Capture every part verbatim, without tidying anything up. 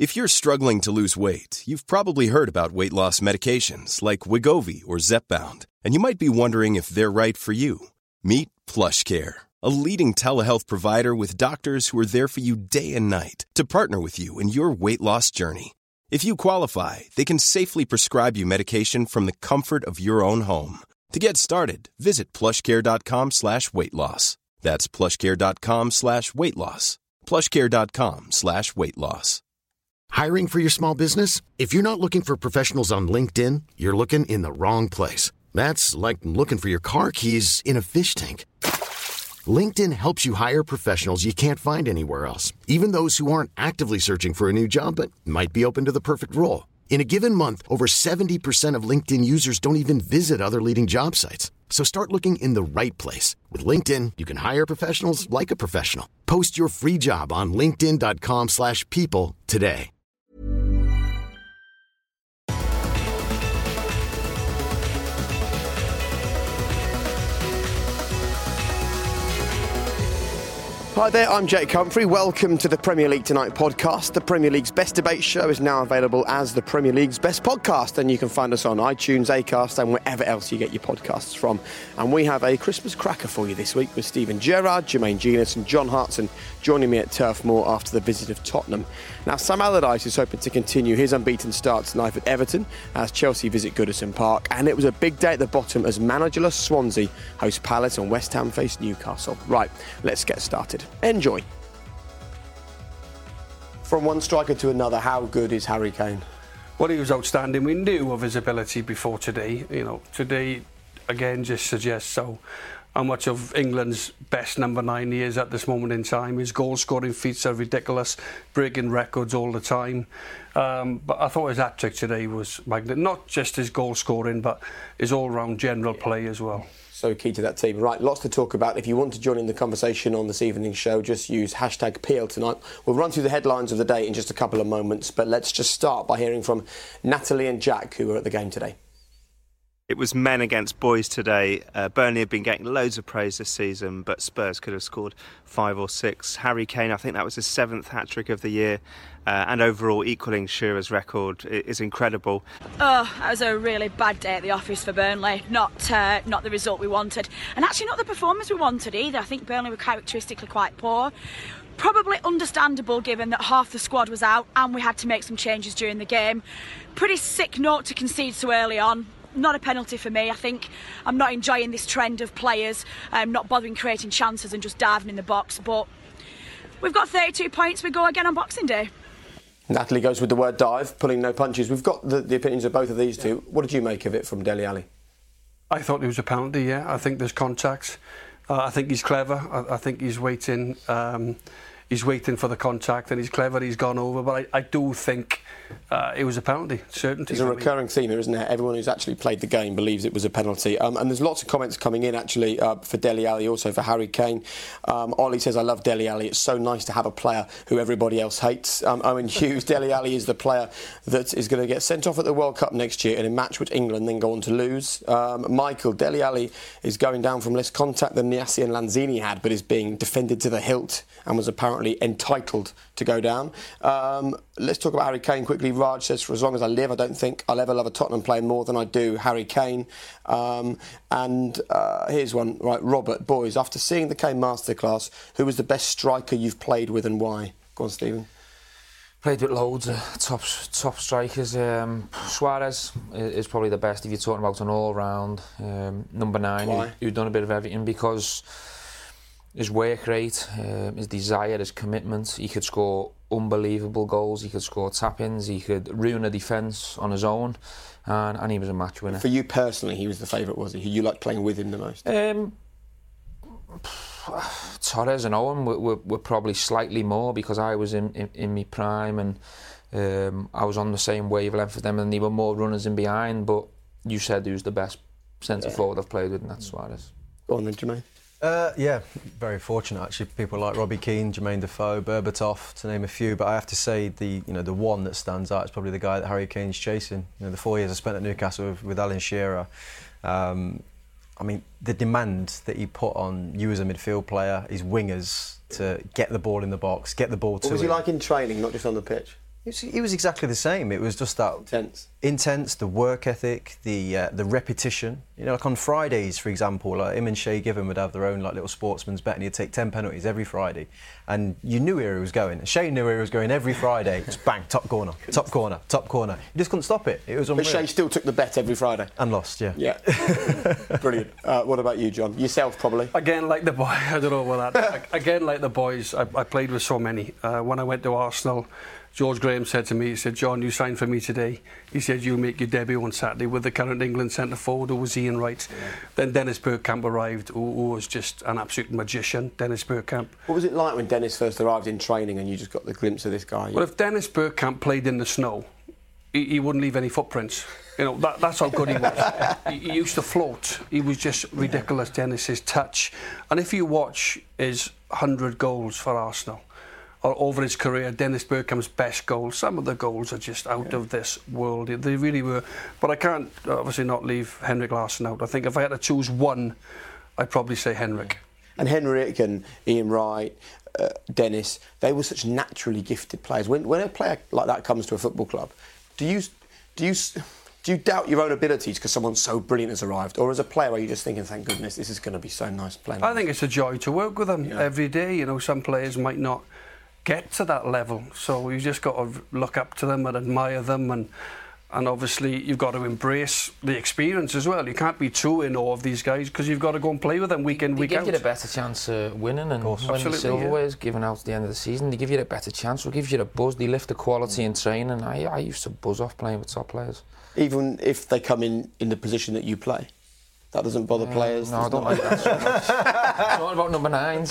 If you're struggling to lose weight, you've probably heard about weight loss medications like Wegovy or Zepbound, and you might be wondering if they're right for you. Meet PlushCare, a leading telehealth provider with doctors who are there for you day and night to partner with you in your weight loss journey. If you qualify, they can safely prescribe you medication from the comfort of your own home. To get started, visit plushcare.com slash weight loss. That's plushcare.com slash weight loss. plushcare.com slash weight loss. Hiring for your small business? If you're not looking for professionals on LinkedIn, you're looking in the wrong place. That's like looking for your car keys in a fish tank. LinkedIn helps you hire professionals you can't find anywhere else, even those who aren't actively searching for a new job but might be open to the perfect role. In a given month, over seventy percent of LinkedIn users don't even visit other leading job sites. So start looking in the right place. With LinkedIn, you can hire professionals like a professional. Post your free job on linkedin.com slash people today. Hi there, I'm Jake Humphrey. Welcome to the Premier League Tonight podcast. The Premier League's best debate show is now available as the Premier League's best podcast, and you can find us on iTunes, Acast, and wherever else you get your podcasts from. And we have a Christmas cracker for you this week with Steven Gerrard, Jermaine Genius, and John Hartson joining me at Turf Moor after the visit of Tottenham. Now, Sam Allardyce is hoping to continue his unbeaten start tonight at Everton as Chelsea visit Goodison Park, and it was a big day at the bottom as managerless Swansea host Palace and West Ham face Newcastle. Right, let's get started. Enjoy. From one striker to another, how good is Harry Kane? Well, he was outstanding. We knew of his ability before today. You know, today again just suggests so how much of England's best number nine he is at this moment in time. His goal-scoring feats are ridiculous, breaking records all the time. Um, but I thought his hat-trick today was magnificent. Not just his goal-scoring, but his all-round general play as well. So key to that team. Right, lots to talk about. If you want to join in the conversation on this evening's show, just use hashtag P L tonight. We'll run through the headlines of the day in just a couple of moments, but let's just start by hearing from Natalie and Jack, who were at the game today. It was men against boys today. Uh, Burnley have been getting loads of praise this season, but Spurs could have scored five or six. Harry Kane, I think that was his seventh hat-trick of the year, uh, and overall equalling Shearer's record is incredible. Oh, that was a really bad day at the office for Burnley. Not uh, not the result we wanted, and actually not the performance we wanted either. I think Burnley were characteristically quite poor. Probably understandable given that half the squad was out and we had to make some changes during the game. Pretty sick note to concede so early on. Not a penalty for me. I think I'm not enjoying this trend of players um, not bothering creating chances and just diving in the box. But we've got thirty-two points. We go again on Boxing Day. Natalie goes with the word dive, pulling no punches. We've got the, the opinions of both of these two. What did you make of it from Dele Alli? I thought it was a penalty, yeah. I think there's contact. Uh, I think he's clever. I, I think he's waiting. Um, he's waiting for the contact, and he's clever. He's gone over, but I, I do think uh, it was a penalty. Certainty. There's a recurring theme here, isn't there? Everyone who's actually played the game believes it was a penalty, um, and there's lots of comments coming in actually uh, for Dele Alli, also for Harry Kane. Um, Ollie says, "I love Dele Alli. It's so nice to have a player who everybody else hates." Um, Owen Hughes, Dele Alli is the player that is going to get sent off at the World Cup next year in a match which England then go on to lose. Um, Michael, Dele Alli is going down from less contact than Niassi and Lanzini had, but is being defended to the hilt and was apparently entitled to go down. Um, let's talk about Harry Kane quickly. Raj says, "For as long as I live, I don't think I'll ever love a Tottenham player more than I do Harry Kane." Um, and uh, here's one, right, Robert, boys, after seeing the Kane masterclass, who was the best striker you've played with and why? Go on, Stephen. Played with loads of top top strikers. Um, Suarez is probably the best if you're talking about an all-round um, number nine. Why? Who, who'd done a bit of everything, because his work rate, um, his desire, his commitment. He could score unbelievable goals. He could score tap-ins. He could ruin a defence on his own, and, and he was a match winner. For you personally, he was the favourite, was he? Who you liked playing with him the most? Um, Torres and Owen were, were, were probably slightly more, because I was in, in, in my prime and um, I was on the same wavelength as them, and they were more runners in behind. But you said who's the best centre yeah. forward I've played with, and that's Suarez. Go on then, Jermaine. Uh, yeah, very fortunate actually. People like Robbie Keane, Jermaine Defoe, Berbatov, to name a few. But I have to say, the you know the one that stands out is probably the guy that Harry Kane's chasing. You know, the four years I spent at Newcastle with, with Alan Shearer. Um, I mean, the demand that he put on you as a midfield player, his wingers, to get the ball in the box, get the ball to What was him. he like in training, not just on the pitch? He was, he was exactly the same. It was just that intense, intense, the work ethic, the uh, the repetition. You know, like on Fridays, for example, like him and Shay Given would have their own like little sportsman's bet, and he'd take ten penalties every Friday, and you knew where he was going. Shay knew where he was going every Friday. Just bang, top corner, top corner, top corner. You just couldn't stop it. It was unreal. But Shay still took the bet every Friday and lost. Yeah. Yeah. Brilliant. Uh, what about you, John? Yourself, probably. Again, like the boy. I don't know about that. Again, like the boys. I, I played with so many. Uh, when I went to Arsenal, George Graham said to me, he said, John, you signed for me today. He said, you'll make your debut on Saturday with the current England centre forward, who was Ian Wright. Yeah. Then Dennis Bergkamp arrived, who, who was just an absolute magician, Dennis Bergkamp. What was it like when Dennis first arrived in training and you just got the glimpse of this guy? Well, if Dennis Bergkamp played in the snow, he, he wouldn't leave any footprints. You know, that, that's how good he was. he, he used to float. He was just ridiculous, Dennis's touch. And if you watch his one hundred goals for Arsenal, or over his career, Dennis Bergkamp's best goals, some of the goals are just out yeah. of this world. They really were. But I can't obviously not leave Henrik Larsson out. I think if I had to choose one, I'd probably say Henrik. And Henrik and Ian Wright, uh, Dennis, they were such naturally gifted players. When, when a player like that comes to a football club, do you do you do you doubt your own abilities because someone so brilliant has arrived, or as a player are you just thinking, thank goodness, this is going to be so nice playing? I think it's a joy to work with them yeah. every day. You know, some players might not get to that level, so you just got to look up to them and admire them, and and obviously you've got to embrace the experience as well. You can't be too in awe of these guys because you've got to go and play with them week in, they week out. They give you a better chance of winning, and when silverware is yeah. given out at the end of the season, they give you a better chance. They give you a buzz. They lift the quality in training. I, I used to buzz off playing with top players, even if they come in in the position that you play. That doesn't bother uh, players. No, I don't like that so much. It's all about number nines.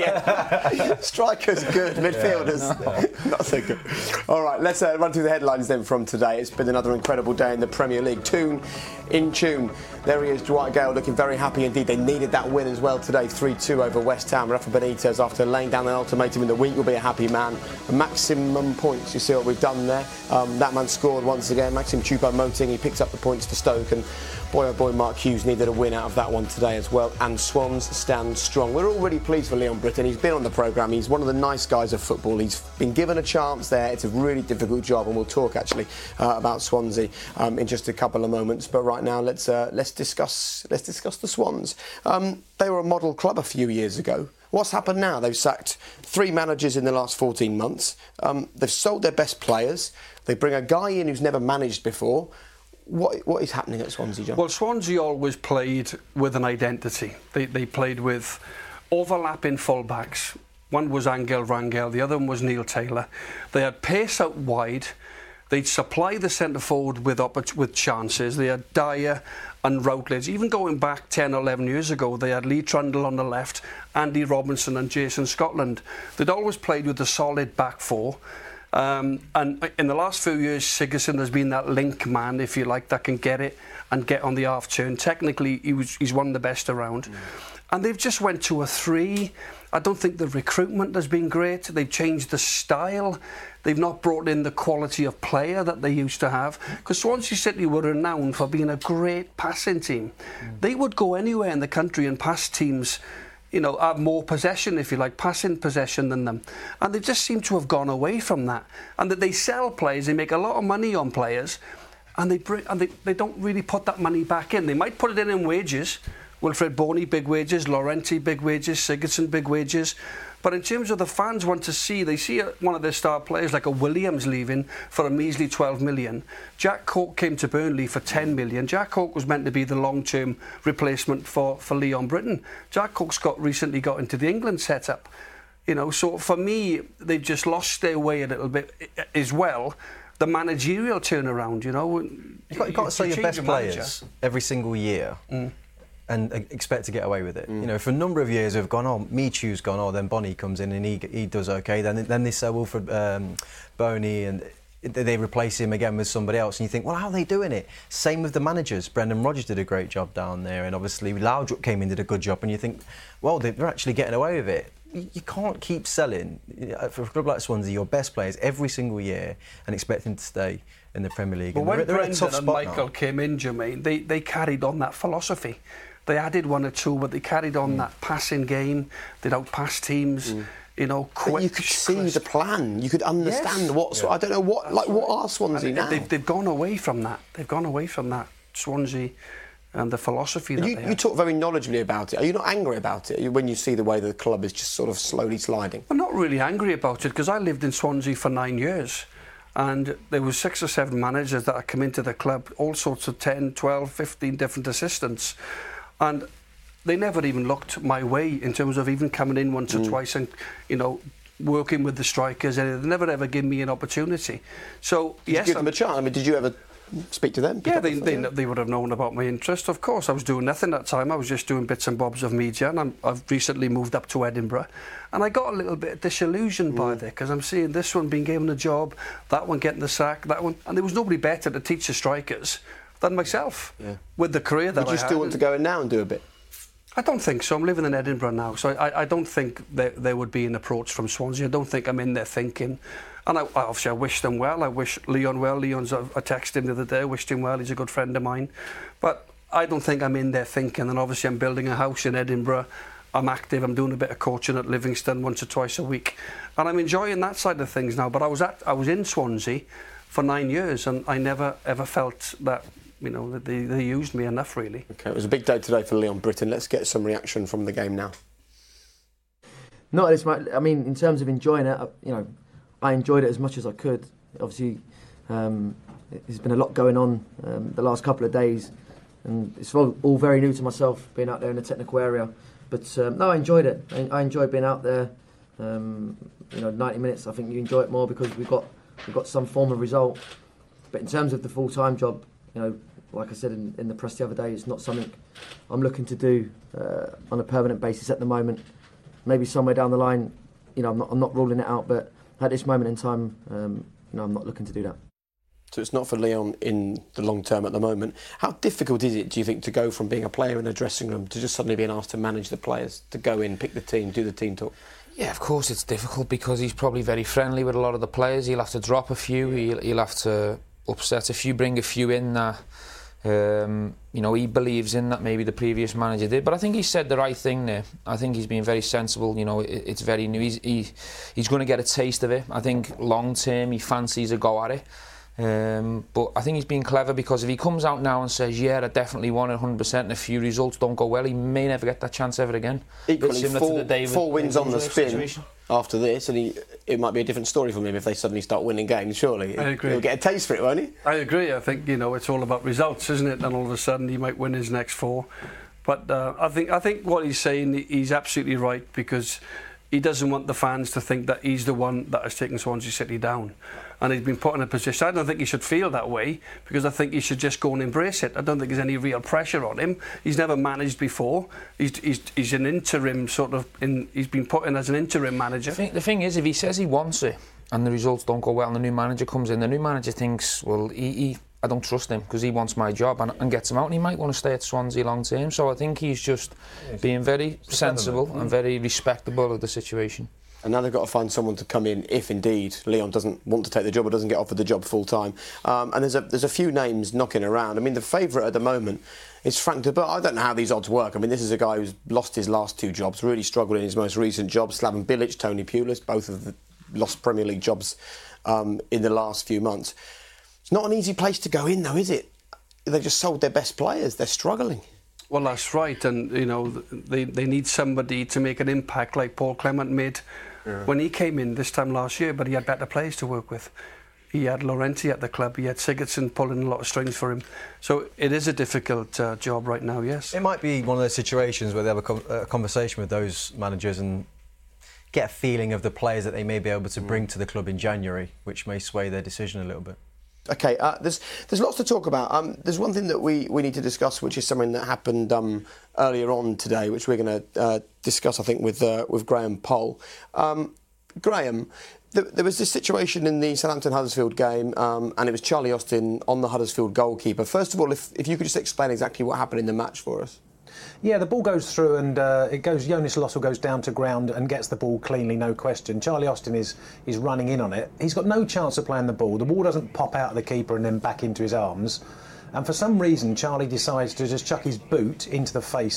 yeah. Strikers good, midfielders yeah, no. not so good. All right, let's uh, run through the headlines then from today. It's been another incredible day in the Premier League. Tune in tune. There he is, Dwight Gale, looking very happy indeed. They needed that win as well today, three two over West Ham. Rafa Benitez, after laying down an ultimatum in the week, will be a happy man. Maximum points, you see what we've done there. Um, that man scored once again. Maxime Choupo-Moting, he picks up the points for Stoke, and boy oh boy, Mark Hughes needed a win out of that one today as well, and Swans stand strong. We're all really pleased for Leon Britton. He's been on the programme. He's one of the nice guys of football. He's been given a chance there. It's a really difficult job, and we'll talk actually uh, about Swansea um, in just a couple of moments. But right now, let's uh, let's discuss let's discuss the Swans. Um, they were a model club a few years ago. What's happened now? They've sacked three managers in the last fourteen months. Um, they've sold their best players. They bring a guy in who's never managed before. What what is happening at Swansea, John? Well, Swansea always played with an identity. They they played with overlapping fullbacks. One was Angel Rangel, the other one was Neil Taylor. They had pace out wide. They'd supply the centre forward with oppor- with chances. They had Dyer and Routledge. Even going back ten or eleven years ago, they had Lee Trundle on the left, Andy Robinson and Jason Scotland. They'd always played with a solid back four. Um, and in the last few years, Sigurdsson has been that link man, if you like, that can get it and get on the half turn. Technically, he was, he's one of the best around. Mm. And they've just went to a three. I don't think the recruitment has been great. They've changed the style. They've not brought in the quality of player that they used to have. Because Swansea City were renowned for being a great passing team. Mm. They would go anywhere in the country and pass teams, you know, have more possession, if you like, passing possession than them. And they just seem to have gone away from that. And that they sell players, they make a lot of money on players, and they bring, and they, they don't really put that money back in. They might put it in in wages. Wilfred Boney, big wages. Laurenti, big wages. Sigurdsson, big wages. But in terms of the fans want to see, they see a, one of their star players like a Williams leaving for a measly twelve million. Jack Cork came to Burnley for ten million. Jack Cork was meant to be the long-term replacement for, for Leon Britton. Jack Cork's got recently got into the England setup. You know, so for me, they've just lost their way a little bit as well. The managerial turnaround, you know. You've got, you've got to sell your best players every single year. Mm. And expect to get away with it. Mm. You know, for a number of years we've gone, oh, Michu's gone, oh, then Bonnie comes in and he he does okay. Then then they sell Wilfred um, Boney and they replace him again with somebody else. And you think, well, how are they doing it? Same with the managers. Brendan Rodgers did a great job down there, and obviously Laudrup came in and did a good job. And you think, well, they're actually getting away with it. You can't keep selling, for a club like Swansea, your best players every single year and expect them to stay in the Premier League. But and when they're, they're Brendan and Michael now. came in, Jermaine, they, they carried on that philosophy. They added one or two, but they carried on mm. that passing game. They'd outpass teams. Mm. you know, quick. But you could see crisp. the plan. You could understand Yes. what. Yeah. I don't know what. That's like right. what are Swansea And now? They've, they've gone away from that. They've gone away from that Swansea and the philosophy that you, they you have. talk very knowledgeably about it. Are you not angry about it when you see the way the club is just sort of slowly sliding? I'm not really angry about it because I lived in Swansea for nine years. And there were six or seven managers that had come into the club, all sorts of ten, twelve, fifteen different assistants. And they never even looked my way in terms of even coming in once mm. or twice and, you know, working with the strikers. And they never ever gave me an opportunity. So, did yes. you give them a chance? I mean, did you ever speak to them? Yeah, they, they, they would have known about my interest, of course. I was doing nothing at that time. I was just doing bits and bobs of media, and I'm, I've recently moved up to Edinburgh. And I got a little bit disillusioned mm. by it, because I'm seeing this one being given a job, that one getting the sack, that one... And there was nobody better to teach the strikers than myself, yeah. with the career that I had. Would you still want to go in now and do a bit? I don't think so. I'm living in Edinburgh now, so I, I don't think there, there would be an approach from Swansea. I don't think I'm in there thinking... And I, obviously I wish them well. I wish Leon well. Leon's, I texted him the other day, wished him well. He's a good friend of mine. But I don't think I'm in there thinking. And obviously I'm building a house in Edinburgh. I'm active. I'm doing a bit of coaching at Livingston once or twice a week. And I'm enjoying that side of things now. But I was at, I was in Swansea for nine years and I never ever felt that, you know, that they, they used me enough, really. OK, it was a big day today for Leon Britton. Let's get some reaction from the game now. Not as much. I mean, in terms of enjoying it, you know, I enjoyed it as much as I could. Obviously, um, there's been a lot going on um, the last couple of days, and it's all, all very new to myself, being out there in the technical area. But um, no, I enjoyed it. I, I enjoyed being out there. Um, you know, ninety minutes. I think you enjoy it more because we've got we've got some form of result. But in terms of the full-time job, you know, like I said in, in the press the other day, it's not something I'm looking to do uh, on a permanent basis at the moment. Maybe somewhere down the line, you know, I'm not I'm not ruling it out, but at this moment in time, um, you know, I'm not looking to do that. So it's not for Leon in the long term at the moment. How difficult is it, do you think, to go from being a player in a dressing room to just suddenly being asked to manage the players, to go in, pick the team, do the team talk? Yeah, of course it's difficult because he's probably very friendly with a lot of the players. He'll have to drop a few, he'll, he'll have to upset a few, bring a few in that um, you know, he believes in that maybe the previous manager did. But I think he said the right thing there. I think he's been very sensible. You know, it, it's very new. He's, he, he's going to get a taste of it. I think long term he fancies a go at it. Um, but I think he's been clever because if he comes out now and says, yeah, I definitely want it one hundred percent and a few results don't go well, he may never get that chance ever again. Equally, four, David, four wins on the spin situation. After this, and he, it might be a different story for him if they suddenly start winning games, surely. I agree. He'll get a taste for it, won't he? I agree. I think, you know, it's all about results, isn't it? And all of a sudden he might win his next four. But uh, I think I think what he's saying, he's absolutely right, because he doesn't want the fans to think that he's the one that has taken Swansea City down. And he's been put in a position. I don't think he should feel that way, because I think he should just go and embrace it. I don't think there's any real pressure on him. He's never managed before. He's he's, he's an interim sort of. In, he's been put in as an interim manager. The thing, the thing is, if he says he wants it and the results don't go well, and the new manager comes in, the new manager thinks, well, he, he I don't trust him because he wants my job, and, and gets him out, and he might want to stay at Swansea long term. So I think he's just yes. being very sensible and very respectable of the situation. And now they've got to find someone to come in if indeed Leon doesn't want to take the job or doesn't get offered the job full time. Um, and there's a there's a few names knocking around. I mean, the favourite at the moment is Frank de Boer. I don't know how these odds work. I mean, this is a guy who's lost his last two jobs, really struggled in his most recent job. Slaven Bilic, Tony Pulis, both of the lost Premier League jobs um, in the last few months. It's not an easy place to go in, though, is it? They've just sold their best players. They're struggling. Well, that's right, and you know they they need somebody to make an impact like Paul Clement made yeah. when he came in this time last year. But he had better players to work with. He had Laurenti at the club. He had Sigurdsson pulling a lot of strings for him. So it is a difficult uh, job right now. Yes, it might be one of those situations where they have a, com- a conversation with those managers and get a feeling of the players that they may be able to bring to the club in January, which may sway their decision a little bit. OK, uh, there's there's lots to talk about. Um, there's one thing that we, we need to discuss, which is something that happened um, earlier on today, which we're going to uh, discuss, I think, with uh, with Graham Poll. Um, Graham, th- there was this situation in the Southampton-Huddersfield game, um, and it was Charlie Austin on the Huddersfield goalkeeper. First of all, if, if you could just explain exactly what happened in the match for us. Yeah, the ball goes through and uh, it goes. Jonas Lossell goes down to ground and gets the ball cleanly, no question. Charlie Austin is is running in on it. He's got no chance of playing the ball. The ball doesn't pop out of the keeper and then back into his arms. And for some reason, Charlie decides to just chuck his boot into the face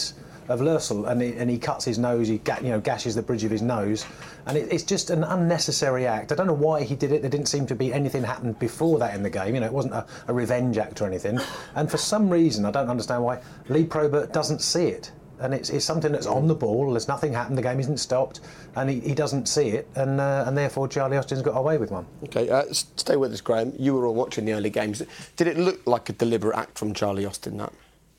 of Lössl, and he, and he cuts his nose, he ga- you know gashes the bridge of his nose, and it, it's just an unnecessary act. I don't know why he did it. There didn't seem to be anything happened before that in the game. You know, it wasn't a, a revenge act or anything. And for some reason, I don't understand why Lee Probert doesn't see it. And it's, it's something that's on the ball. There's nothing happened. The game isn't stopped, and he, he doesn't see it, and uh, and therefore Charlie Austin's got away with one. OK, uh, stay with us, Graham. You were all watching the early games. Did it look like a deliberate act from Charlie Austin, that?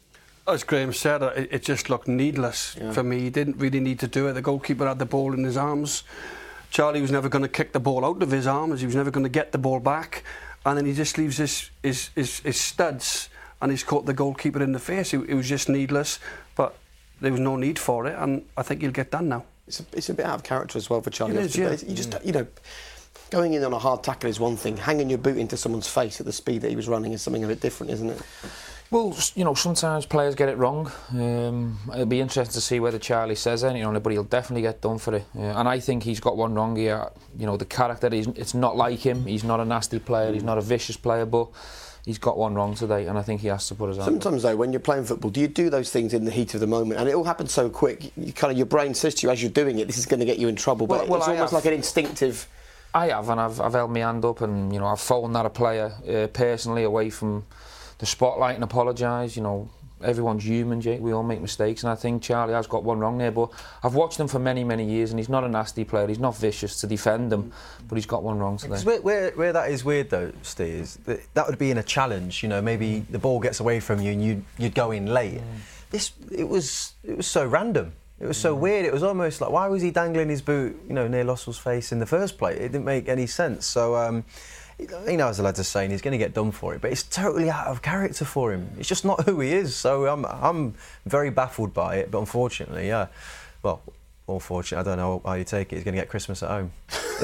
As Graham said, it, it just looked needless yeah. for me. He didn't really need to do it. The goalkeeper had the ball in his arms. Charlie was never going to kick the ball out of his arms. He was never going to get the ball back. And then he just leaves his, his, his, his studs, and he's caught the goalkeeper in the face. It, it was just needless, but there was no need for it, and I think he'll get done now. It's a, it's a bit out of character as well for Charlie Austin. Yeah. You just, you know, going in on a hard tackle is one thing. Hanging your boot into someone's face at the speed that he was running is something a bit different, isn't it? Well, you know, sometimes players get it wrong. Um, it'll be interesting to see whether Charlie says anything on it, but he'll definitely get done for it. Uh, and I think he's got one wrong here. You know, the character, he's, it's not like him. He's not a nasty player. He's not a vicious player, but he's got one wrong today, and I think he has to put his hand up. Sometimes, though, when you're playing football, do you do those things in the heat of the moment? And it all happens so quick. You kind of, your brain says to you as you're doing it, this is going to get you in trouble. But well, well, it's I almost have. like an instinctive. I have, and I've, I've held my hand up, and you know, I've phoned that a player uh, personally away from the spotlight and apologised. You know, everyone's human, Jake. We all make mistakes, and I think Charlie has got one wrong there. But I've watched him for many, many years, and he's not a nasty player. He's not vicious to defend him, but he's got one wrong today. Where, where, where that is weird, though, Steve, is that, that would be in a challenge. You know, maybe the ball gets away from you and you'd, you'd go in late. Mm. This, it was, it was so random. It was so mm. weird. It was almost like, why was he dangling his boot, you know, near Lössl's face in the first place? It didn't make any sense. So. Um, You know, as the lads are saying, he's going to get done for it, but it's totally out of character for him. It's just not who he is. So I'm, I'm very baffled by it. But unfortunately, yeah, well, unfortunately, I don't know how you take it. He's going to get Christmas at home.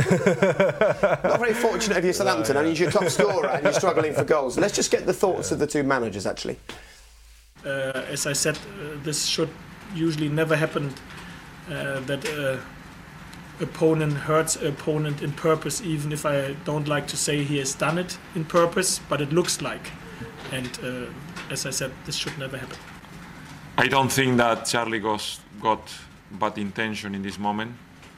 Not very fortunate of you, Southampton. No, yeah. I mean, you're your top scorer and you're struggling for goals. Let's just get the thoughts yeah. of the two managers, actually. Uh, as I said, uh, this should usually never happen. Uh, that. Uh, opponent hurts opponent in purpose, even if I don't like to say he has done it in purpose, but it looks like. And uh, as I said, this should never happen. I don't think that Charlie goes, got bad intention in this moment,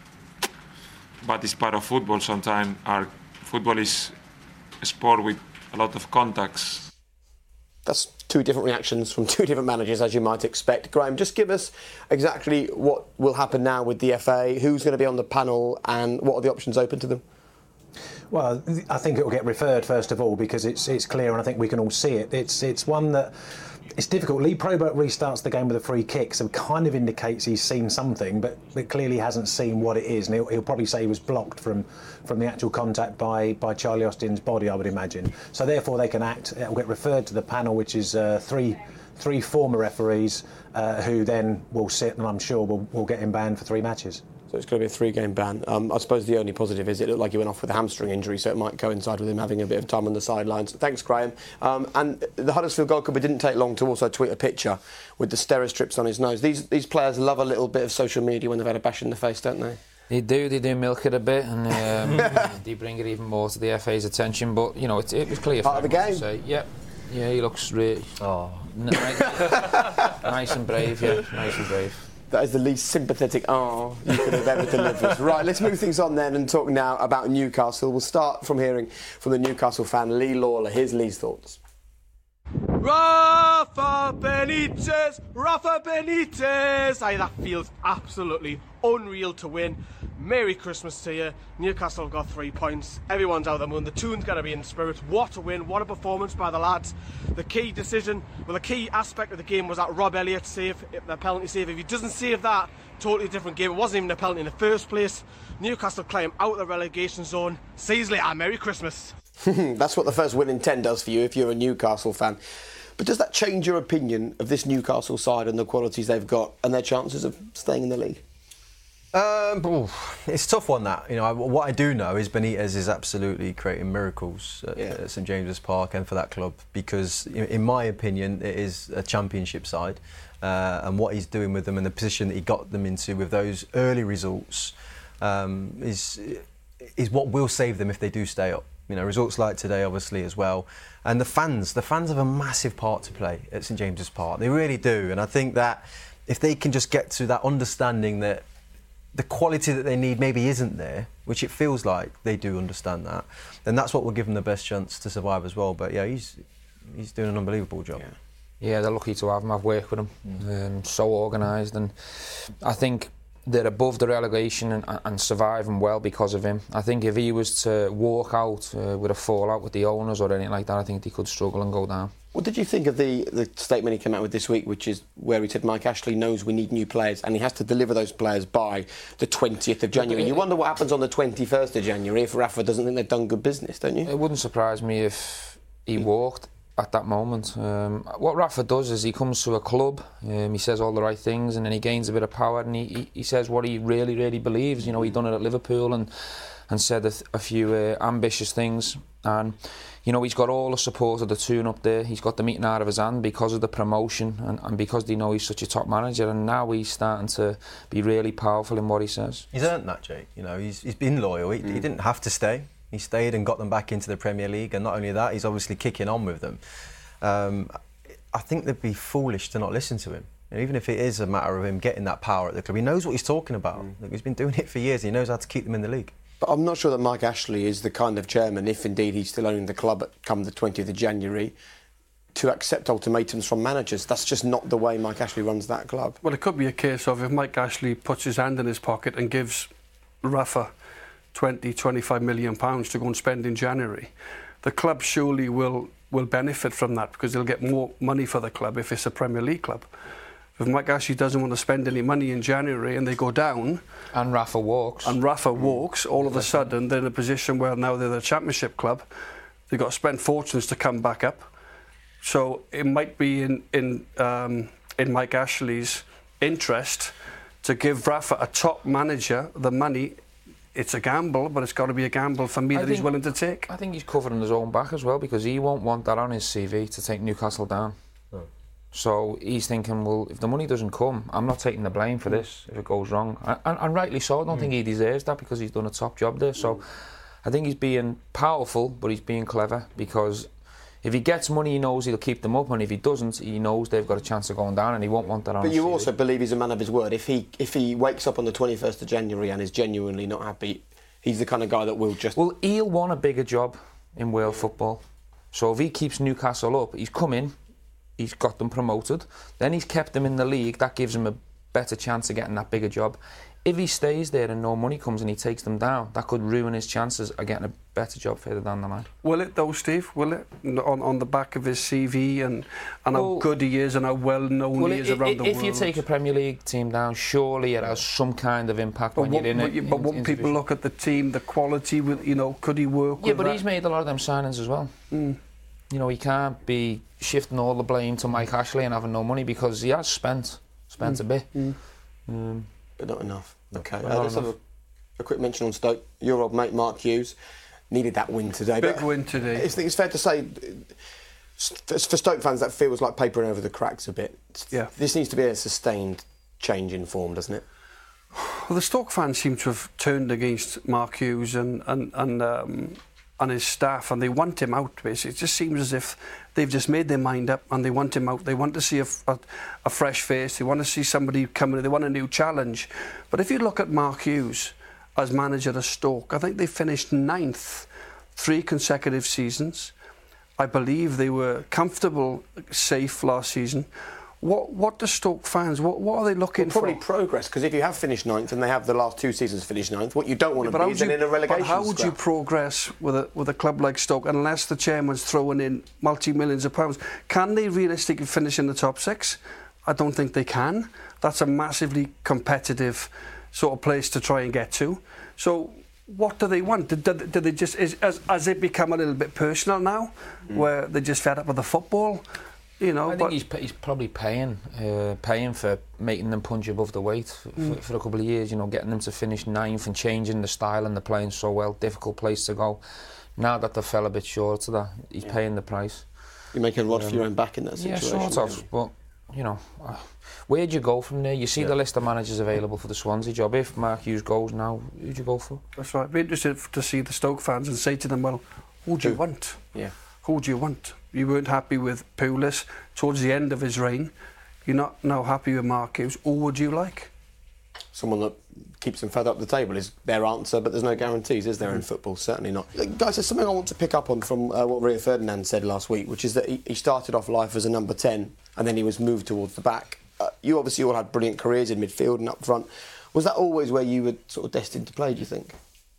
but it's part of football. Sometimes our football is a sport with a lot of contacts. That's two different reactions from two different managers, as you might expect. Graham, just give us exactly what will happen now with the F A, who's going to be on the panel, and what are the options open to them? Well, I think it will get referred first of all because it's it's clear, and I think we can all see it. It's it's one that it's difficult. Lee Probert restarts the game with a free kick, so kind of indicates he's seen something, but, but clearly hasn't seen what it is, and he'll, he'll probably say he was blocked from, from the actual contact by, by Charlie Austin's body, I would imagine. So therefore they can act. It will get referred to the panel, which is uh, three three former referees uh, who then will sit, and I'm sure will will get him banned for three matches. So it's going to be a three-game ban. Um, I suppose the only positive is it looked like he went off with a hamstring injury, so it might coincide with him having a bit of time on the sidelines. Thanks, Graham. Um, and the Huddersfield goalkeeper didn't take long to also tweet a picture with the steri strips on his nose. These these players love a little bit of social media when they've had a bash in the face, don't they? They do, they do milk it a bit, and um, they bring it even more to the F A's attention. But, you know, it, it was clear. Part of the game. Say. Yep. Yeah, he looks really... Oh. Nice, nice and brave, yeah. Nice and brave. That is the least sympathetic "ah" you could have ever delivered. Right, let's move things on then and talk now about Newcastle. We'll start from hearing from the Newcastle fan, Lee Lawler. Here's Lee's thoughts. Rafa Benitez! Rafa Benitez! Aye, that feels absolutely unreal to win. Merry Christmas to you. Newcastle have got three points. Everyone's out of the moon. The tune's got to be in spirit. What a win. What a performance by the lads. The key decision, well, the key aspect of the game was that Rob Elliott save, the penalty save. If he doesn't save that, totally different game. It wasn't even a penalty in the first place. Newcastle climb out of the relegation zone. See you later. Merry Christmas. That's what the first win in ten does for you if you're a Newcastle fan. But does that change your opinion of this Newcastle side and the qualities they've got and their chances of staying in the league? Um, it's a tough one, that. You know, I, what I do know is Benitez is absolutely creating miracles at, yeah. at St James's Park and for that club, because, in my opinion, it is a championship side, uh, and what he's doing with them and the position that he got them into with those early results um, is is what will save them if they do stay up. You know, results like today, obviously, as well. And the fans, the fans have a massive part to play at St James's Park. They really do. And I think that if they can just get to that understanding that the quality that they need maybe isn't there, which it feels like they do understand that, then that's what will give them the best chance to survive as well. But yeah, he's he's doing an unbelievable job. Yeah, yeah, they're lucky to have him. I've worked with him. Mm. Um, so organised, and I think they're above the relegation and, and surviving well because of him. I think if he was to walk out uh, with a fallout with the owners or anything like that, I think he could struggle and go down. What did you think of the, the statement he came out with this week, which is where he said Mike Ashley knows we need new players and he has to deliver those players by the twentieth of January? You wonder what happens on the twenty-first of January if Rafa doesn't think they've done good business, don't you? It wouldn't surprise me if he walked at that moment. Um, what Rafa does is he comes to a club, um, he says all the right things, and then he gains a bit of power, and he, he, he says what he really, really believes. You know, he done it at Liverpool and and said a, th- a few uh, ambitious things, and you know, he's got all the support of the tune up there. He's got the meeting out of his hand because of the promotion and, and because they know he's such a top manager, and now he's starting to be really powerful in what he says. He's earned that, Jake. You know, he's he's been loyal. He, mm. he didn't have to stay. He stayed and got them back into the Premier League, and not only that, he's obviously kicking on with them. Um, I think they'd be foolish to not listen to him. And even if it is a matter of him getting that power at the club, he knows what he's talking about. Mm. Look, he's been doing it for years. He knows how to keep them in the league. But I'm not sure that Mike Ashley is the kind of chairman, if indeed he's still owning the club at come the twentieth of January, to accept ultimatums from managers. That's just not the way Mike Ashley runs that club. Well, it could be a case of if Mike Ashley puts his hand in his pocket and gives Rafa twenty, twenty-five million pounds to go and spend in January, the club surely will, will benefit from that because they'll get more money for the club if it's a Premier League club. If Mike Ashley doesn't want to spend any money in January and they go down... And Rafa walks. And Rafa walks, all of a sudden they're in a position where now they're the Championship club. They've got to spend fortunes to come back up. So it might be in, in, um, in Mike Ashley's interest to give Rafa, a top manager, the money. It's a gamble, but it's got to be a gamble for me I that think, he's willing to take. I think he's covering his own back as well because he won't want that on his C V to take Newcastle down. No. So he's thinking, well, if the money doesn't come, I'm not taking the blame for this if it goes wrong. And, and rightly so, I don't mm. think he deserves that because he's done a top job there. So I think he's being powerful, but he's being clever because if he gets money, he knows he'll keep them up, and if he doesn't, he knows they've got a chance of going down, and he won't want that on. But you C V. also believe he's a man of his word. If he if he wakes up on the twenty-first of January and is genuinely not happy, he's the kind of guy that will just... Well, he'll want a bigger job in world football. So if he keeps Newcastle up, he's come in, he's got them promoted, then he's kept them in the league, that gives him a better chance of getting that bigger job. If he stays there and no money comes and he takes them down, that could ruin his chances of getting a better job further down the line. Will it though, Steve? Will it? On, on the back of his C V and, and well, how good he is and how well known well, he is it, around it, the if world? If you take a Premier League team down, surely it has some kind of impact but when what, you're in but it. You, but in, won't people look at the team, the quality, with you know, could he work yeah, with but that? He's made a lot of them signings as well. Mm. You know, he can't be shifting all the blame to Mike Ashley and having no money because he has spent, spent mm. a bit. Mm. Um, but not enough. Okay, uh, let's have a, a quick mention on Stoke. Your old mate Mark Hughes needed that win today. Big but win today. I think it's fair to say, for Stoke fans, that feels like papering over the cracks a bit. Yeah. This needs to be a sustained change in form, doesn't it? Well, the Stoke fans seem to have turned against Mark Hughes and and and, um, and his staff, and they want him out. Basically, it just seems as if they've just made their mind up and they want him out. They want to see a, a, a fresh face. They want to see somebody come in. They want a new challenge. But if you look at Mark Hughes as manager of Stoke, I think they finished ninth three consecutive seasons. I believe they were comfortable, safe last season. What what do Stoke fans, what, what are they looking well, probably for? Probably progress, because if you have finished ninth and they have the last two seasons finished ninth, what you don't want yeah, to be is you, in a relegation But how would scrap. you progress with a with a club like Stoke unless the chairman's throwing in multi-millions of pounds? Can they realistically finish in the top six? I don't think they can. That's a massively competitive sort of place to try and get to. So what do they want? Did, did, did they just, is, has, has it become a little bit personal now, mm. where they're just fed up with the football? You know, I but think he's, he's probably paying uh, paying for making them punch above the weight for, mm. for, for a couple of years, you know, getting them to finish ninth and changing the style and they're playing so well. Difficult place to go. Now that they fell a bit short of that, he's yeah. paying the price. You're making a rod um, for your own back in that situation. Yeah, sort of. But, you know, uh, where'd you go from there? You see yeah. the list of managers available for the Swansea job. If Mark Hughes goes now, who'd you go for? That's right. I'd be interested to see the Stoke fans and say to them, well, who do you want? Yeah. Who do you want? You weren't happy with Pulis towards the end of his reign. you're not now happy with Mark Hughes, who would you like? Someone that keeps them fed up the table is their answer, but there's no guarantees, is there, in football? Certainly not. Guys, there's something I want to pick up on from uh, what Rio Ferdinand said last week, which is that he, he started off life as a number ten and then he was moved towards the back. Uh, you obviously all had brilliant careers in midfield and up front. Was that always where you were sort of destined to play, do you think?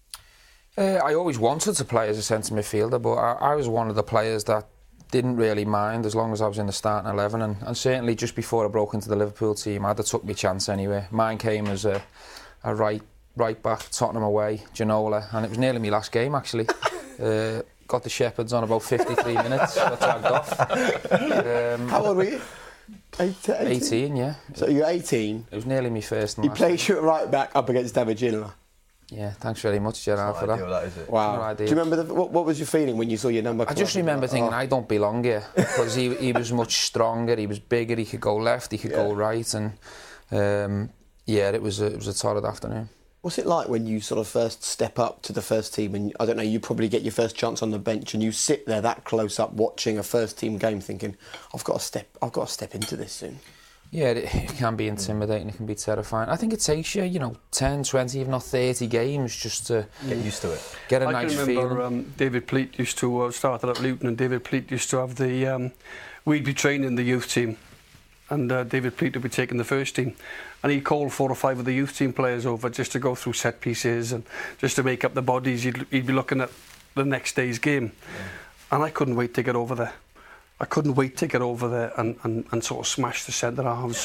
Uh, I always wanted to play as a centre midfielder, but I, I was one of the players that didn't really mind as long as I was in the starting eleven, and, and certainly just before I broke into the Liverpool team, I'd have took my chance anyway. Mine came as a, a right right back, Tottenham away, Ginola, and it was nearly my last game actually. uh, got the Shepherds on about fifty-three minutes, got tagged off. Um, How old were you? eighteen? eighteen, yeah. So you're eighteen? It was nearly my first and You last played you at right back up against David Ginola? Yeah, thanks very much, Gerard, for that. that is it? Wow. No idea. Do you remember, the, what, what was your feeling when you saw your number? I just remember like, thinking, oh. I don't belong here, because he, he was much stronger, he was bigger, he could go left, he could Yeah. go right, and um, yeah, it was a, it was a torrid afternoon. What's it like when you sort of first step up to the first team and, I don't know, you probably get your first chance on the bench and you sit there that close up watching a first team game thinking, I've got to step, I've got to step into this soon? Yeah, it, it can be intimidating, it can be terrifying. I think it takes you, you know, ten, twenty, if not thirty games just to get used to it. Get a I nice can remember feeling. Um, David Pleat used to uh, start at Luton, and David Pleat used to have the. Um, we'd be training the youth team, and uh, David Pleat would be taking the first team, and he'd call four or five of the youth team players over just to go through set pieces and just to make up the bodies. He'd, he'd be looking at the next day's game, yeah. and I couldn't wait to get over there. I couldn't wait to get over there and, and, and sort of smash the centre halves.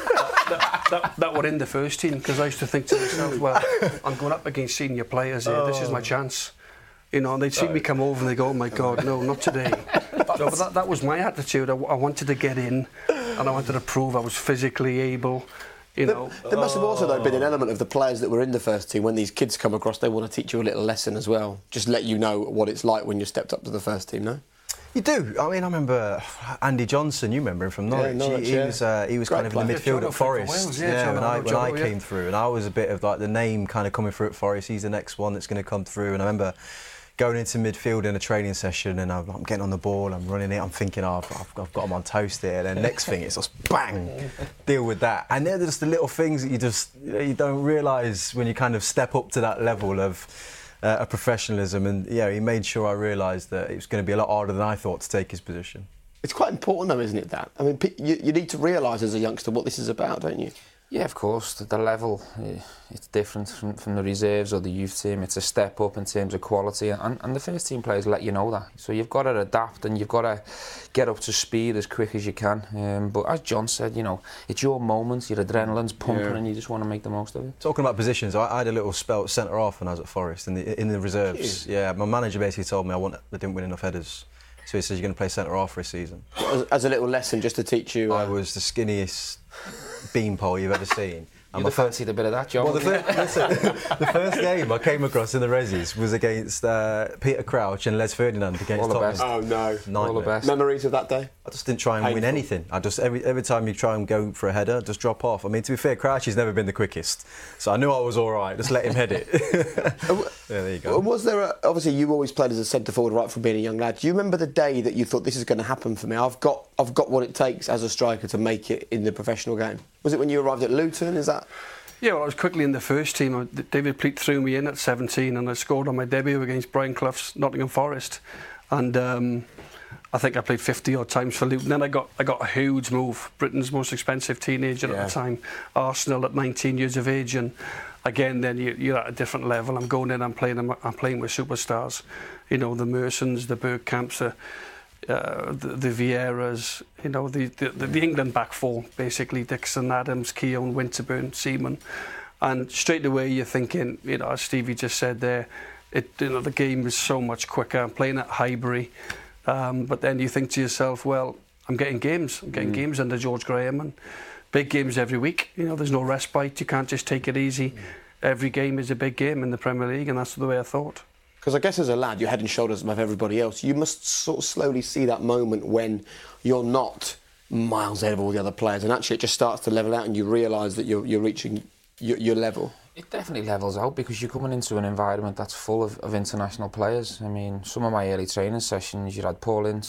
that, that, that were in the first team, because I used to think to myself, well, I'm going up against senior players here, oh. this is my chance. You know, and they'd see me come over and they go, oh my God, no, not today. So, but that, that was my attitude. I, I wanted to get in and I wanted to prove I was physically able. You know. There, there must have also though been an element of the players that were in the first team. When these kids come across, they want to teach you a little lesson as well. Just let you know what it's like when you stepped up to the first team, no? You do. I mean, I remember Andy Johnson. You remember him from Norwich. Yeah, Norwich he, he yeah. was uh, he was Great kind of in the player. midfield at Forest. Wales, yeah, yeah, when I when I Joe, came yeah. through, and I was a bit of like the name kind of coming through at Forest. He's the next one that's going to come through. And I remember going into midfield in a training session, and I'm, I'm getting on the ball, I'm running it, I'm thinking, oh, I've, I've got him on toast here. And then next thing, it's just bang, deal with that. And they're just the little things that you just you, know, you don't realise when you kind of step up to that level of. Uh, a professionalism, and yeah, he made sure I realised that it was going to be a lot harder than I thought to take his position. It's quite important though, isn't it, that? I mean, you, you need to realise as a youngster what this is about, don't you? Yeah, of course. The, the level, uh, it's different from, from the reserves or the youth team. It's a step up in terms of quality, and, and the first team players let you know that. So you've got to adapt and you've got to get up to speed as quick as you can. Um, but as John said, you know, it's your moment, your adrenaline's pumping, yeah. and you just want to make the most of it. Talking about positions, I, I had a little spell at centre half when I was at Forest in the in the reserves. Yeah, my manager basically told me I want I didn't win enough headers. So he says, you're going to play centre half for a season. As, as a little lesson, just to teach you... Uh... I was the skinniest beanpole you've ever seen. You'd have fancied a bit of that, John. Well, the, fir- listen, the first game I came across in the Resis was against uh, Peter Crouch and Les Ferdinand against All the Tottenham. best. Oh, no. Nightmare. All the best. Memories of that day? I just didn't try and Painful. win anything. I just every every time you try and go for a header, just drop off. I mean, to be fair, Crouch has never been the quickest, so I knew I was all right. Just let him head it. Yeah, there you go. Was there a, obviously you always played as a centre forward right from being a young lad. Do you remember the day that you thought this is going to happen for me? I've got I've got what it takes as a striker to make it in the professional game. Was it when you arrived at Luton? Is that? Yeah, well, I was quickly in the first team. David Pleat threw me in at seventeen, and I scored on my debut against Brian Clough's Nottingham Forest, and um, I think I played fifty odd times for Luton. Then I got I got a huge move, Britain's most expensive teenager yeah. at the time, Arsenal at nineteen years of age, and again then you, you're at a different level. I'm going in, I'm playing, I'm, I'm playing with superstars, you know, the Mersons, the Bergkamps, the Uh, the, the Vieiras, you know, the, the, the England back four, basically, Dixon, Adams, Keown, Winterburn, Seaman. And straight away you're thinking, you know, as Stevie just said there, it, you know, the game is so much quicker. I'm playing at Highbury. Um, but then you think to yourself, well, I'm getting games. I'm getting mm. games under George Graham, and big games every week. You know, there's no respite. You can't just take it easy. Mm. Every game is a big game in the Premier League, and that's the way I thought. Because I guess as a lad, you're head and shoulders above everybody else. You must sort of slowly see that moment when you're not miles ahead of all the other players, and actually it just starts to level out, and you realise that you're, you're reaching your, your level. It definitely levels out because you're coming into an environment that's full of, of international players. I mean, some of my early training sessions, you had Paul Ince,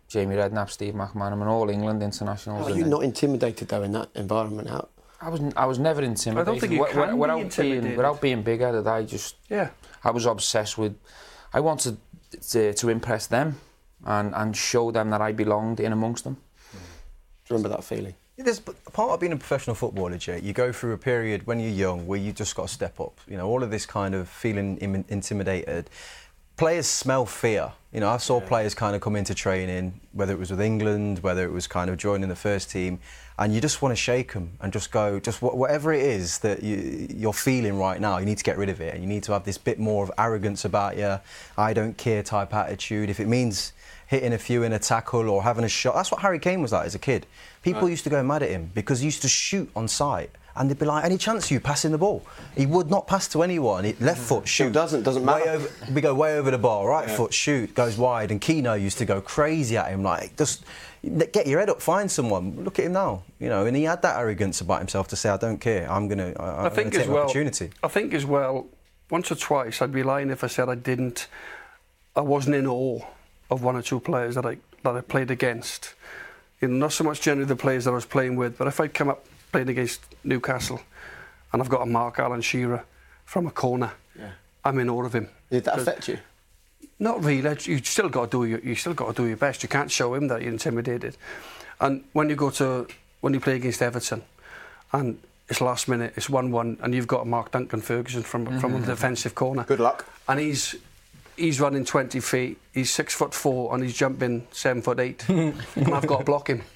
Jamie Redknapp, Steve McManaman, all England internationals. Are you not intimidated though in that environment? How? I was I was never intimidated. I don't think you w- can without be intimidated. Being, without being big-headed, I just yeah. I was obsessed with. I wanted to, to impress them and and show them that I belonged in amongst them. Do you remember that feeling? Yeah, there's part of being a professional footballer, Jake. You go through a period when you're young where you just got to step up. You know, all of this kind of feeling im- intimidated. Players smell fear. You know, I saw yeah. players kind of come into training, whether it was with England, whether it was kind of joining the first team, and you just want to shake them and just go, just wh- whatever it is that you, you're feeling right now, you need to get rid of it, and you need to have this bit more of arrogance about you, I don't care type attitude. If it means hitting a few in a tackle or having a shot, that's what Harry Kane was like as a kid. People right. used to go mad at him because he used to shoot on sight. And they'd be like, any chance of you passing the ball? He would not pass to anyone. He, left foot, shoot. It doesn't, doesn't matter. Way over, we go way over the bar. Right yeah. foot, shoot, goes wide. And Keno used to go crazy at him, like, just get your head up, find someone. Look at him now, you know. And he had that arrogance about himself to say, I don't care. I'm going to I think take as well, opportunity. I think as well, once or twice, I'd be lying if I said I didn't, I wasn't in awe of one or two players that I, that I played against. You know, not so much generally the players that I was playing with, but if I'd come up playing against Newcastle, and I've got a Mark Alan Shearer from a corner, yeah. I'm in awe of him. Did that affect you? Not really. You still got to do your, you still got to do your best. You can't show him that you're intimidated. And when you go to when you play against Everton, and it's last minute, it's one-one, and you've got a Mark Duncan Ferguson from mm-hmm. from a defensive corner. Good luck. And he's he's running twenty feet. He's six foot four, and he's jumping seven foot eight. And I've got to block him.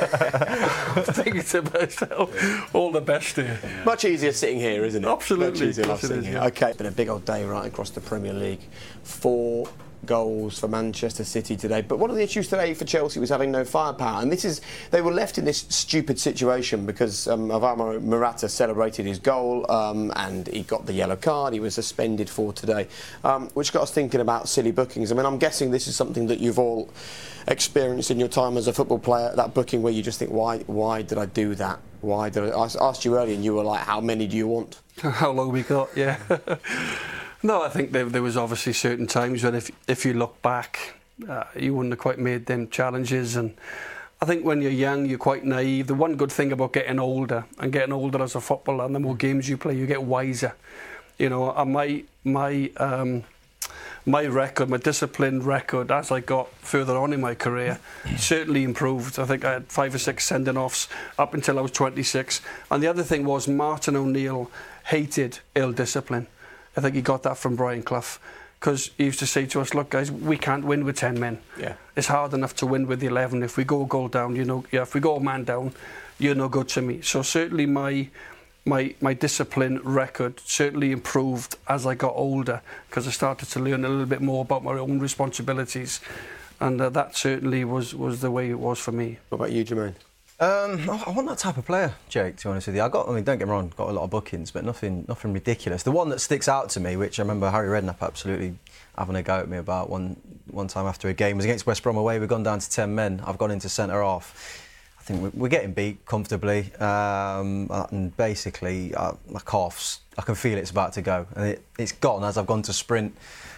I'm thinking to myself, all the best here. Yeah. Much easier sitting here, isn't it? Absolutely. Much easier love sitting here. Okay, it's been a big old day right across the Premier League. Four goals for Manchester City today, but one of the issues today for Chelsea was having no firepower, and this is they were left in this stupid situation because um, Alvaro Morata celebrated his goal um, and he got the yellow card. He was suspended for today, um, which got us thinking about silly bookings. I mean, I'm guessing this is something that you've all experienced in your time as a football player, that booking where you just think, why why did I do that? Why did I, I asked you earlier and you were like, how many do you want? How long we got, yeah. No, I think there, there was obviously certain times when if if you look back, uh, you wouldn't have quite made them challenges. And I think when you're young, you're quite naive. The one good thing about getting older and getting older as a footballer, and the more games you play, you get wiser. You know, and my my um, my record, my disciplined record, as I got further on in my career, certainly improved. I think I had five or six sending-offs up until I was twenty-six. And the other thing was Martin O'Neill hated ill discipline. I think he got that from Brian Clough, because he used to say to us, look guys, we can't win with ten men. Yeah. It's hard enough to win with eleven. If we go a goal down, you know, yeah, if we go a man down, you're no good to me. So certainly my my my discipline record certainly improved as I got older, because I started to learn a little bit more about my own responsibilities, and uh, that certainly was, was the way it was for me. What about you, Jermaine? Um, I want that type of player, Jake, to be honest with you. I got, I mean, don't get me wrong, got a lot of bookings, but nothing nothing ridiculous. The one that sticks out to me, which I remember Harry Redknapp absolutely having a go at me about one one time after a game, was against West Brom away. We've gone down to ten men. I've gone into centre half. I think we're getting beat comfortably, um, and basically uh, my calves, I can feel it's about to go, and it, it's gone as I've gone to sprint.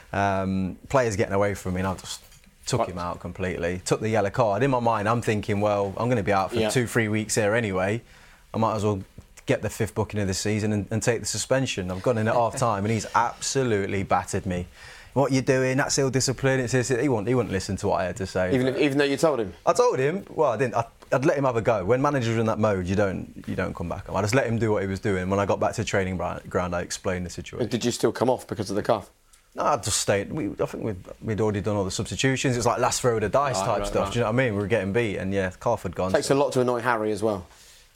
Um, players getting away from me, and I've just took what? him out completely. Took the yellow card. In my mind, I'm thinking, well, I'm going to be out for yeah. two, three weeks here anyway. I might as well get the fifth booking of the season and, and take the suspension. I've gone in at half time, and he's absolutely battered me. What you doing? That's ill discipline. It's this. He wouldn't. He wouldn't listen to what I had to say. Even if, even though you told him. I told him. Well, I didn't. I, I'd let him have a go. When managers are in that mode, you don't. You don't come back. I just let him do what he was doing. When I got back to training ground, I explained the situation. Did you still come off because of the cuff? No, I just stayed. We, I think we'd, we'd already done all the substitutions. It was like last throw of the dice right, type right, stuff. Right. Do you know what I mean? We were getting beat, and yeah, calf had gone. Takes so. a lot to annoy Harry as well.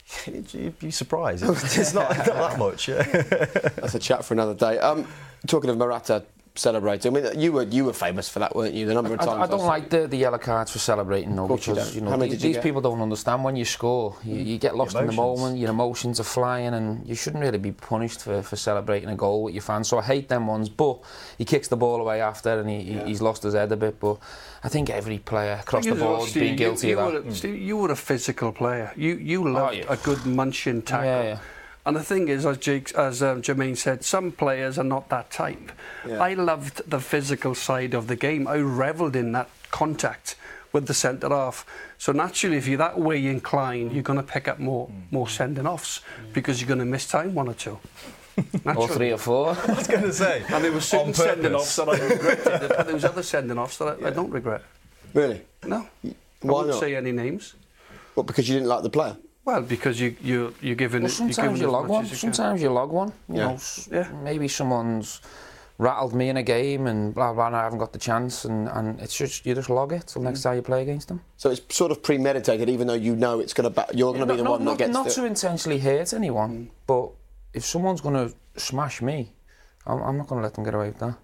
You'd be surprised. It's not, not that much. Yeah. That's a chat for another day. Um, talking of Morata celebrating, I mean, you were you were famous for that, weren't you? The number of times. I, I don't like the, the yellow cards for celebrating, though, because you, you know these, these people don't understand when you score. You, you get lost in the moment. Your emotions are flying, and you shouldn't really be punished for, for celebrating a goal with your fans. So I hate them ones. But he kicks the ball away after, and he, yeah. he's lost his head a bit. But I think every player across the board has been guilty you, you of that. Were a, Steve, you were a physical player. You you loved oh, yeah. a good munching tackle. Yeah, yeah. And the thing is, as Jake, as um, Jermaine said, some players are not that type. Yeah. I loved the physical side of the game. I revelled in that contact with the centre half. So naturally, if you're that way inclined, you're going to pick up more more sending offs because you're going to miss time one or two. Or three or four. I was going to say. And there were certain sending offs that I regretted, and there was other sending offs that I, yeah. I don't regret. Really? No. Why I won't not? say any names. What, because you didn't like the player? Well, because you you you're giving. Well, it, sometimes you're giving you as log much one. as you Sometimes can. you log one. You Yeah. know, s- Yeah. maybe someone's rattled me in a game and blah blah. And I haven't got the chance, and, and it's just you just log it till next time you play against them. So it's sort of premeditated, even though you know it's going to. Ba- you're going to be the not, one not, that gets. Not the... to intentionally hurt anyone, but if someone's going to smash me, I'm, I'm not going to let them get away with that.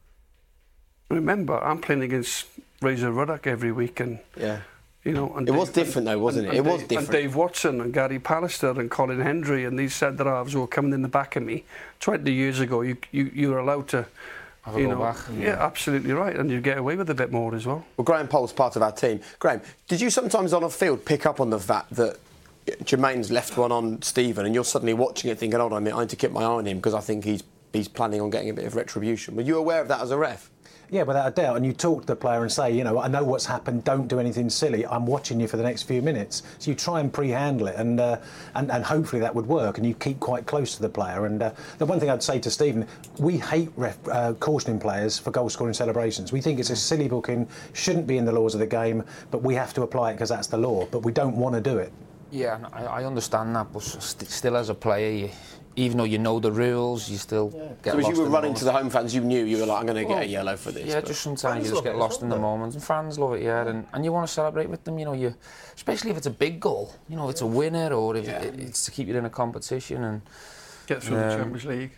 Remember, I'm playing against Razor Ruddock every week, and yeah. you know, and It Dave, was different though, wasn't and, it? And It was Dave, different. And Dave Watson and Gary Pallister and Colin Hendry and these centre halves who were coming in the back of me twenty years ago. You you you were allowed to. Have a You go know, back. yeah, absolutely right, and you get away with a bit more as well. Well, Graham Poll's part of our team. Graham, did you sometimes on a field pick up on the fact that Jermaine's left one on Stephen, and you're suddenly watching it thinking, hold on a minute, I need to keep my eye on him because I think he's he's planning on getting a bit of retribution. Were you aware of that as a ref? Yeah, without a doubt. And you talk to the player and say, you know, I know what's happened. Don't do anything silly. I'm watching you for the next few minutes. So you try and pre-handle it, and uh, and, and hopefully that would work. And you keep quite close to the player. And uh, the one thing I'd say to Stephen, we hate ref, uh, cautioning players for goal-scoring celebrations. We think it's a silly booking, shouldn't be in the laws of the game, but we have to apply it because that's the law. But we don't want to do it. Yeah, no, I, I understand that, but st- still as a player, you, even though you know the rules, you still yeah. get so lost. So as you were in running the to the home fans, you knew you were like, I'm going to well, get a yellow for this. Yeah, but just sometimes you just get lost in the moment, and fans love it, yeah, and, and you want to celebrate with them, you know, you, especially if it's a big goal, you know, if it's a winner or if yeah. it, it's to keep you in a competition and get through um, the Champions League.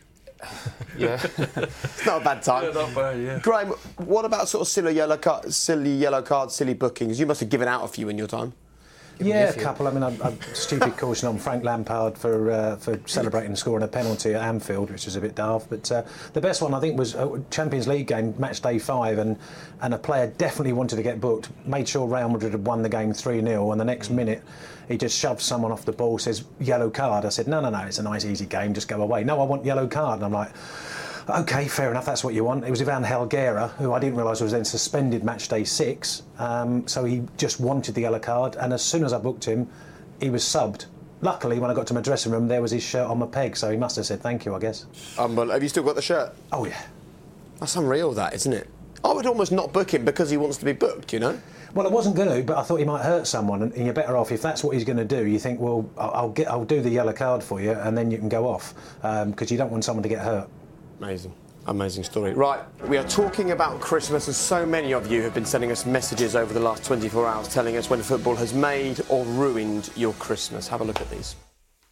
Yeah, it's not a bad time. Yeah, not bad, yeah. Graham, what about sort of silly yellow card, silly yellow cards, silly bookings? You must have given out a few in your time. Yeah, a couple. I mean, I'm, I'm stupid caution on Frank Lampard for uh, for celebrating and scoring a penalty at Anfield, which was a bit daft. But uh, the best one I think was a Champions League game, match day five, and and a player definitely wanted to get booked. Made sure Real Madrid had won the game three nil, and the next minute he just shoved someone off the ball. Says yellow card. I said no, no, no. It's a nice easy game. Just go away. No, I want yellow card. And I'm like, OK, fair enough, that's what you want. It was Ivan Helguera, who I didn't realise was then suspended match day six, um, so he just wanted the yellow card, and as soon as I booked him, he was subbed. Luckily, when I got to my dressing room, there was his shirt on my peg, so he must have said thank you, I guess. Um, but have you still got the shirt? Oh, yeah. That's unreal, that, isn't it? I would almost not book him because he wants to be booked, you know? Well, I wasn't going to, but I thought he might hurt someone, and you're better off if that's what he's going to do. You think, well, I'll get, I'll do the yellow card for you, and then you can go off, because um, you don't want someone to get hurt. Amazing. Amazing story. Right, we are talking about Christmas, and so many of you have been sending us messages over the last twenty-four hours telling us when football has made or ruined your Christmas. Have a look at these.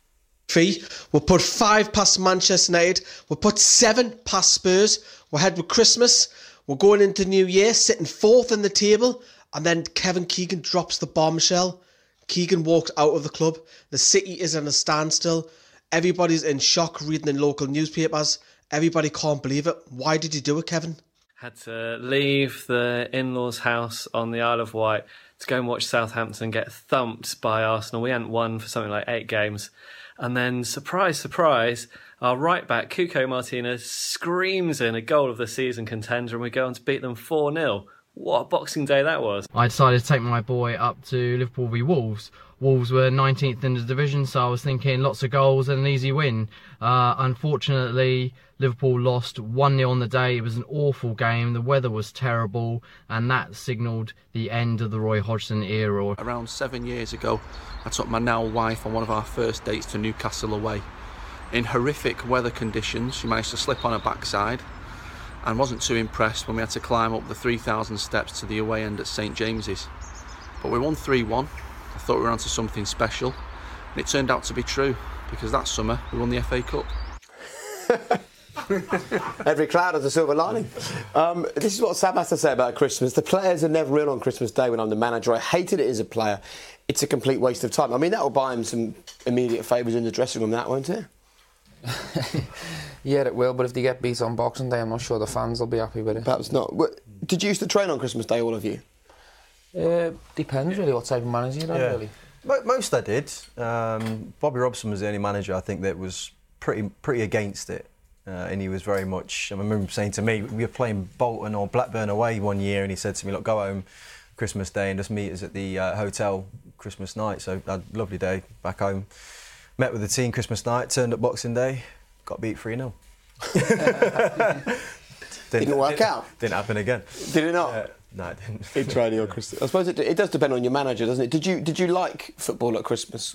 Three, we'll put five past Manchester United. We'll put seven past Spurs. We're ahead with Christmas. We're going into New Year, sitting fourth in the table, and then Kevin Keegan drops the bombshell. Keegan walked out of the club. The city is in a standstill. Everybody's in shock reading in local newspapers. Everybody can't believe it. Why did you do it, Kevin? Had to leave the in-laws' house on the Isle of Wight to go and watch Southampton get thumped by Arsenal. We hadn't won for something like eight games. And then, surprise, surprise, our right-back, Cuco Martinez, screams in a goal of the season contender, and we go on to beat them four nil. What a Boxing Day that was. I decided to take my boy up to Liverpool v Wolves. Wolves were nineteenth in the division, so I was thinking lots of goals and an easy win. Uh, unfortunately, Liverpool lost one nil on the day. It was an awful game. The weather was terrible, and that signalled the end of the Roy Hodgson era. Around seven years ago, I took my now wife on one of our first dates to Newcastle away. In horrific weather conditions, she managed to slip on her backside and wasn't too impressed when we had to climb up the three thousand steps to the away end at St James's. But we won three one. I thought we were onto something special, and it turned out to be true, because that summer we won the F A Cup. Every cloud has a silver lining. Um, this is what Sam has to say about Christmas. The players are never in on Christmas Day when I'm the manager. I hated it as a player. It's a complete waste of time. I mean, that will buy him some immediate favours in the dressing room, that won't it? Yeah, it will, but if they get beat on Boxing Day, I'm not sure the fans will be happy with it. Perhaps not. Did you used to train on Christmas Day, all of you? Uh, depends really what type of manager you have, yeah. really. Most I did. Um, Bobby Robson was the only manager I think that was pretty pretty against it. Uh, and he was very much, I remember him saying to me, we were playing Bolton or Blackburn away one year, and he said to me, look, go home, Christmas Day and just meet us at the uh, hotel Christmas night. So I had a lovely day back home. Met with the team Christmas night, turned up Boxing Day, got beat three nil. didn't, didn't work didn't, out. Didn't happen again. Did it not? Uh, no, it didn't. Big training on Christmas. I suppose it, it does depend on your manager, doesn't it? Did you did you like football at Christmas?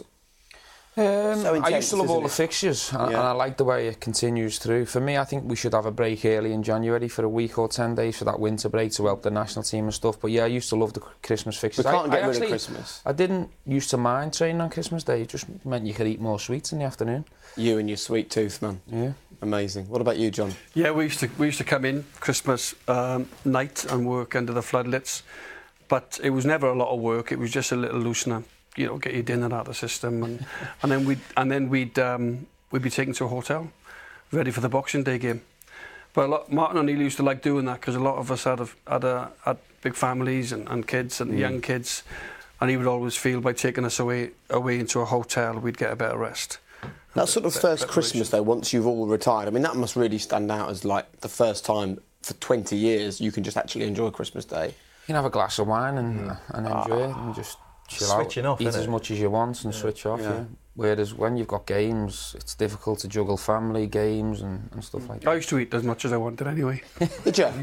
Um, So intense, I used to love all isn't the it? fixtures, and, Yeah. and I like the way it continues through. For me, I think we should have a break early in January for a week or ten days for that winter break to help the national team and stuff. But yeah, I used to love the Christmas fixtures. We can't I, get I rid actually, of Christmas. I didn't used to mind training on Christmas Day. It just meant you could eat more sweets in the afternoon. You and your sweet tooth, man. Yeah. Amazing. What about you, John? Yeah, we used to we used to come in Christmas um, night and work under the floodlights, but it was never a lot of work. It was just a little loosener. You know, get your dinner out of the system, and and then we'd and then we'd um, we'd be taken to a hotel, ready for the Boxing Day game. But a lot, Martin O'Neill used to like doing that because a lot of us had a, had, a, had big families and, and kids and Mm. young kids, and he would always feel by taking us away away into a hotel we'd get a better rest. That sort of Bit- first preparation. Christmas, though, once you've all retired, I mean, that must really stand out as, like, the first time for twenty years you can just actually enjoy Christmas Day. You can have a glass of wine and, and enjoy it and just chill Switching out, off, eat isn't as it? much as you want and Yeah. switch off. Yeah. Yeah. Whereas when you've got games, it's difficult to juggle family, games and, and stuff like that. I used to eat as much as I wanted anyway. Did you?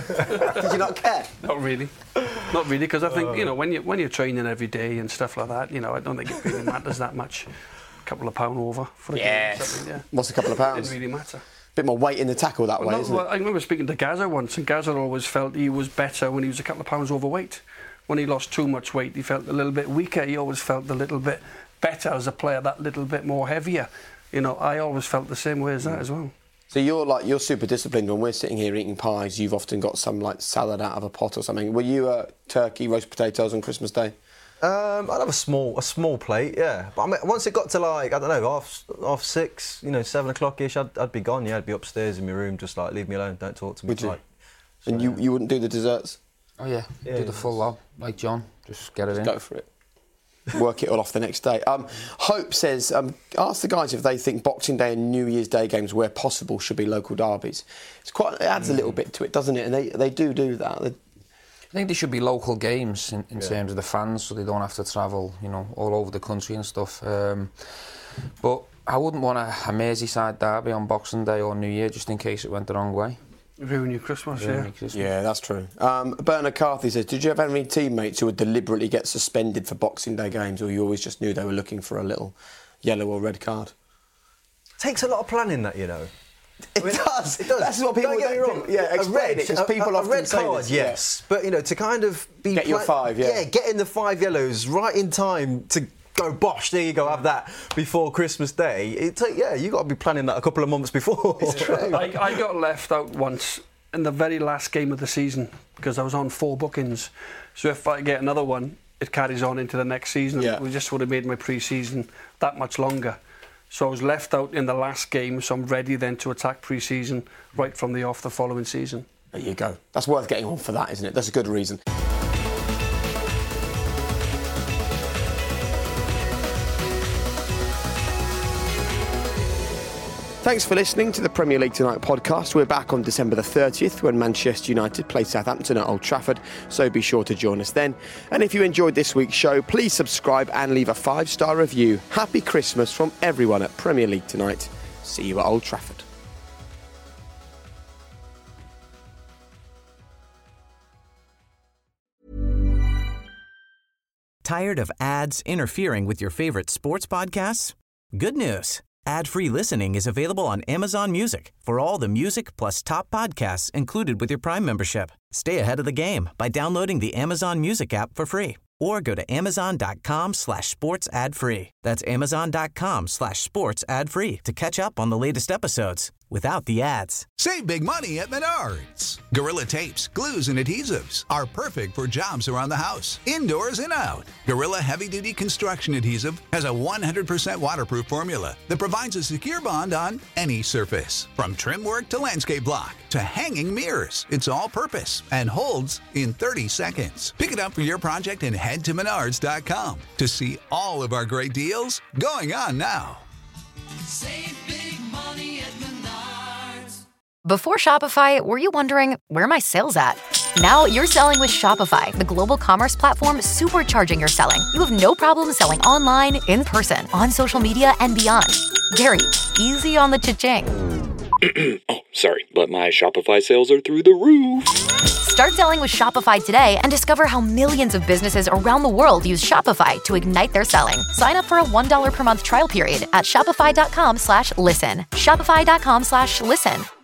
Did you not care? Not really, not really, because I think you know when you when you're training every day and stuff like that, you know, I don't think it really matters that much. A couple of pound over for a game. or Yes. something, yeah. What's a couple of pounds? Didn't really matter. Bit more weight in the tackle that Well, way, no, isn't well, it? I remember speaking to Gaza once, and Gaza always felt he was better when he was a couple of pounds overweight. When he lost too much weight, he felt a little bit weaker. He always felt a little bit better as a player, that little bit more heavier. You know, I always felt the same way as that as well. So you're like you're super disciplined. When we're sitting here eating pies, you've often got some like salad out of a pot or something. Were you a turkey, roast potatoes on Christmas Day? Um, I'd have a small, a small plate, yeah. But I mean, once it got to like I don't know, half, half six, you know, seven o'clock ish, I'd, I'd be gone. Yeah, I'd be upstairs in my room, just like leave me alone, don't talk to me. Would you? Like, And you, you wouldn't do the desserts? Oh yeah, Yeah, do the yeah. full lot, like John. Just get it in. Go for it. Work it all off the next day. Um, Hope says, um, ask the guys if they think Boxing Day and New Year's Day games, where possible, should be local derbies. It's quite. It adds a little bit to it, doesn't it? And they they do do that. They, I think they should be local games in, in Yeah. terms of the fans, so they don't have to travel, you know, all over the country and stuff. Um, but I wouldn't want a, a Merseyside derby on Boxing Day or New Year, just in case it went the wrong way. Ruin your Christmas, yeah. Ruin Christmas. yeah, that's true. Um, Bernard Carthy says, did you ever have any teammates who would deliberately get suspended for Boxing Day games, or you always just knew they were looking for a little yellow or red card? takes a lot of planning, that, you know. It does. It does. That's what people Don't get me don't wrong. think. Yeah, a explain red, it, 'cause a- people a, often a red say card, this, yes, but you know, to kind of be Get your five, yeah. yeah, getting the five yellows right in time to go. Bosh, there you go, have that before Christmas Day. It take, yeah, you got to be planning that a couple of months before. It's true. I, I got left out once in the very last game of the season because I was on four bookings. So if I get another one, it carries on into the next season. Yeah. We just would have made my pre-season that much longer. So I was left out in the last game, so I'm ready then to attack pre-season right from the off the following season. There you go. That's worth getting on for that, isn't it? That's a good reason. Thanks for listening to the Premier League Tonight podcast. We're back on December the thirtieth when Manchester United play Southampton at Old Trafford, so be sure to join us then. And if you enjoyed this week's show, please subscribe and leave a five-star review. Happy Christmas from everyone at Premier League Tonight. See you at Old Trafford. Tired of ads interfering with your favorite sports podcasts? Good news. Ad-free listening is available on Amazon Music for all the music plus top podcasts included with your Prime membership. Stay ahead of the game by downloading the Amazon Music app for free or go to amazon.com slash sports ad free. That's amazon.com slash sports ad free to catch up on the latest episodes without the ads. Save big money at Menards. Gorilla Tapes, glues, and adhesives are perfect for jobs around the house, indoors and out. Gorilla Heavy Duty Construction Adhesive has a one hundred percent waterproof formula that provides a secure bond on any surface. From trim work to landscape block to hanging mirrors, it's all purpose and holds in thirty seconds. Pick it up for your project and head to menards dot com to see all of our great deals going on now. Save big money at Menards. Before Shopify, were you wondering, where are my sales at? Now you're selling with Shopify, the global commerce platform supercharging your selling. You have no problem selling online, in person, on social media, and beyond. Gary, easy on the cha-ching. Oh, sorry, but my Shopify sales are through the roof. Start selling with Shopify today and discover how millions of businesses around the world use Shopify to ignite their selling. Sign up for a one dollar per month trial period at shopify.com slash listen. Shopify.com slash listen.